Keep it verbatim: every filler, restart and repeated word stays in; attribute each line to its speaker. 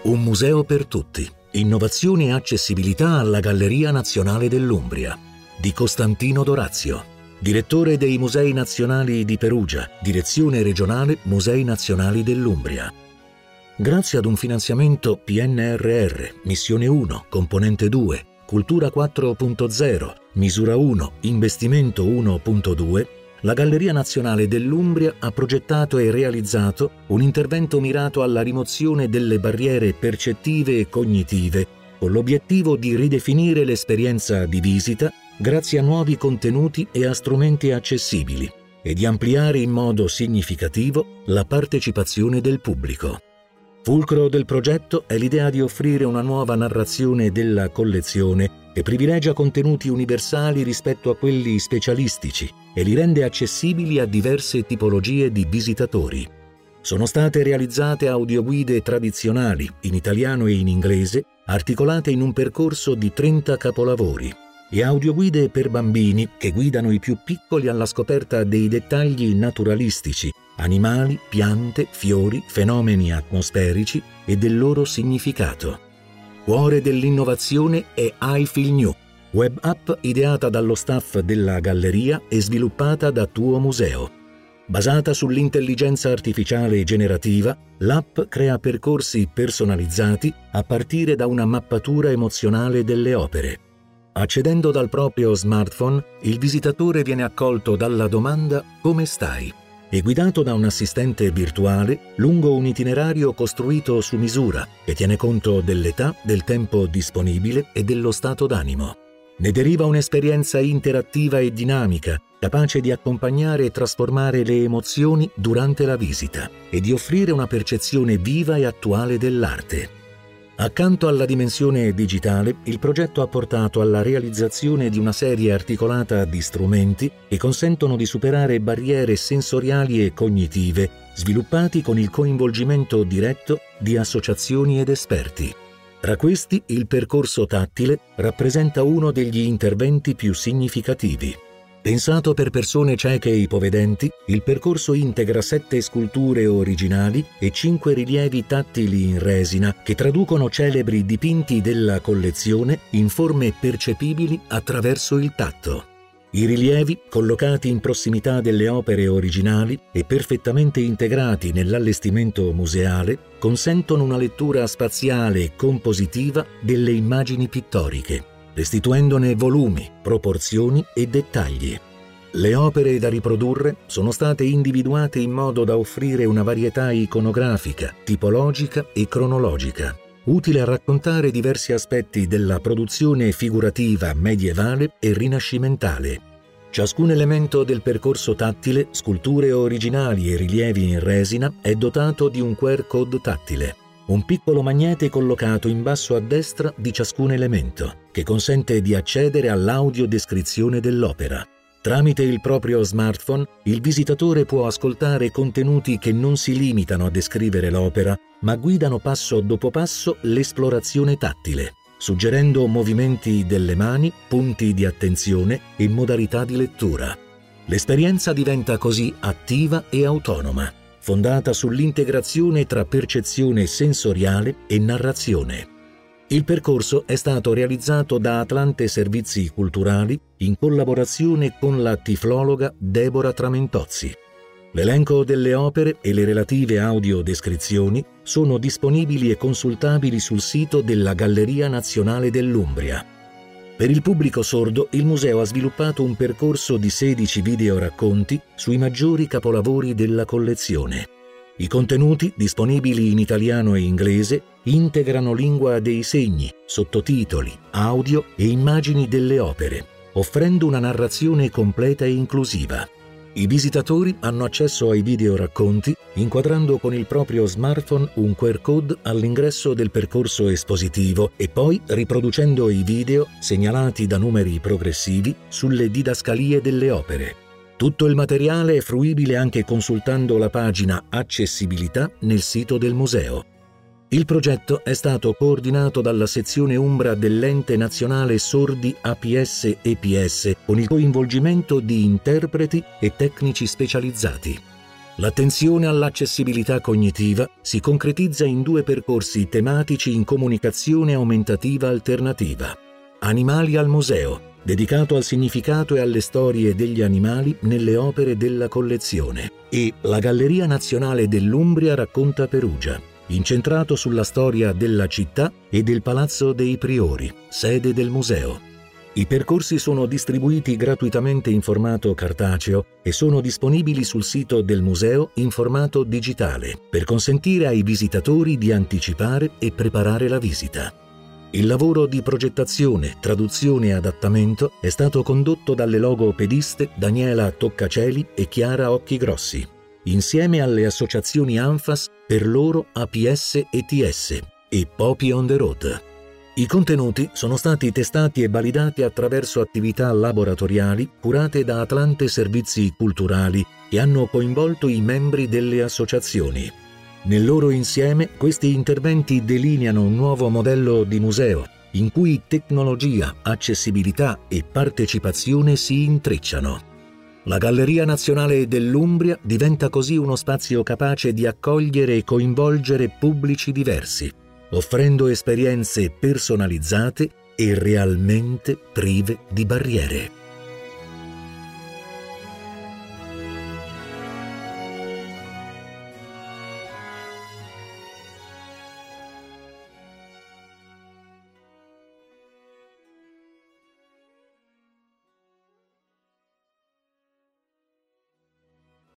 Speaker 1: Un museo per tutti. Innovazione e accessibilità alla Galleria Nazionale dell'Umbria. Di Costantino Dorazio, direttore dei Musei Nazionali di Perugia, Direzione Regionale Musei Nazionali dell'Umbria. Grazie ad un finanziamento P N R R, Missione uno, Componente due, Cultura quattro punto zero, Misura uno, Investimento uno punto due, la Galleria Nazionale dell'Umbria ha progettato e realizzato un intervento mirato alla rimozione delle barriere percettive e cognitive, con l'obiettivo di ridefinire l'esperienza di visita grazie a nuovi contenuti e a strumenti accessibili e di ampliare in modo significativo la partecipazione del pubblico. Fulcro del progetto è l'idea di offrire una nuova narrazione della collezione che privilegia contenuti universali rispetto a quelli specialistici e li rende accessibili a diverse tipologie di visitatori. Sono state realizzate audioguide tradizionali, in italiano e in inglese, articolate in un percorso di trenta capolavori, e audioguide per bambini che guidano i più piccoli alla scoperta dei dettagli naturalistici, animali, piante, fiori, fenomeni atmosferici e del loro significato. Cuore dell'innovazione è I Feel New, web app ideata dallo staff della Galleria e sviluppata da Tuo Museo. Basata sull'intelligenza artificiale generativa, l'app crea percorsi personalizzati a partire da una mappatura emozionale delle opere. Accedendo dal proprio smartphone, il visitatore viene accolto dalla domanda «Come stai?», e guidato da un assistente virtuale lungo un itinerario costruito su misura che tiene conto dell'età, del tempo disponibile e dello stato d'animo. Ne deriva un'esperienza interattiva e dinamica, capace di accompagnare e trasformare le emozioni durante la visita e di offrire una percezione viva e attuale dell'arte. Accanto alla dimensione digitale, il progetto ha portato alla realizzazione di una serie articolata di strumenti che consentono di superare barriere sensoriali e cognitive, sviluppati con il coinvolgimento diretto di associazioni ed esperti. Tra questi, il percorso tattile rappresenta uno degli interventi più significativi. Pensato per persone cieche e ipovedenti, il percorso integra sette sculture originali e cinque rilievi tattili in resina che traducono celebri dipinti della collezione in forme percepibili attraverso il tatto. I rilievi, collocati in prossimità delle opere originali e perfettamente integrati nell'allestimento museale, consentono una lettura spaziale e compositiva delle immagini pittoriche, restituendone volumi, proporzioni e dettagli. Le opere da riprodurre sono state individuate in modo da offrire una varietà iconografica, tipologica e cronologica, utile a raccontare diversi aspetti della produzione figurativa medievale e rinascimentale. Ciascun elemento del percorso tattile, sculture originali e rilievi in resina, è dotato di un Q R code tattile, un piccolo magnete collocato in basso a destra di ciascun elemento, che consente di accedere all'audiodescrizione dell'opera. Tramite il proprio smartphone, il visitatore può ascoltare contenuti che non si limitano a descrivere l'opera, ma guidano passo dopo passo l'esplorazione tattile, suggerendo movimenti delle mani, punti di attenzione e modalità di lettura. L'esperienza diventa così attiva e autonoma, fondata sull'integrazione tra percezione sensoriale e narrazione. Il percorso è stato realizzato da Atlante Servizi Culturali in collaborazione con la tiflologa Deborah Tramentozzi. L'elenco delle opere e le relative audiodescrizioni sono disponibili e consultabili sul sito della Galleria Nazionale dell'Umbria. Per il pubblico sordo, il museo ha sviluppato un percorso di sedici videoracconti sui maggiori capolavori della collezione. I contenuti, disponibili in italiano e inglese, integrano lingua dei segni, sottotitoli, audio e immagini delle opere, offrendo una narrazione completa e inclusiva. I visitatori hanno accesso ai videoracconti inquadrando con il proprio smartphone un Q R code all'ingresso del percorso espositivo e poi riproducendo i video segnalati da numeri progressivi sulle didascalie delle opere. Tutto il materiale è fruibile anche consultando la pagina Accessibilità nel sito del museo. Il progetto è stato coordinato dalla sezione Umbra dell'Ente Nazionale Sordi A P S E P S con il coinvolgimento di interpreti e tecnici specializzati. L'attenzione all'accessibilità cognitiva si concretizza in due percorsi tematici in comunicazione aumentativa alternativa. Animali al museo, dedicato al significato e alle storie degli animali nelle opere della collezione, e la Galleria Nazionale dell'Umbria racconta Perugia, incentrato sulla storia della città e del Palazzo dei Priori, sede del museo. I percorsi sono distribuiti gratuitamente in formato cartaceo e sono disponibili sul sito del museo in formato digitale per consentire ai visitatori di anticipare e preparare la visita. Il lavoro di progettazione, traduzione e adattamento è stato condotto dalle logopediste Daniela Toccaceli e Chiara Occhigrossi, insieme alle associazioni ANFAS Per Loro A P S e T S e Poppy on the Road. I contenuti sono stati testati e validati attraverso attività laboratoriali curate da Atlante Servizi Culturali che hanno coinvolto i membri delle associazioni. Nel loro insieme, questi interventi delineano un nuovo modello di museo, in cui tecnologia, accessibilità e partecipazione si intrecciano. La Galleria Nazionale dell'Umbria diventa così uno spazio capace di accogliere e coinvolgere pubblici diversi, offrendo esperienze personalizzate e realmente prive di barriere.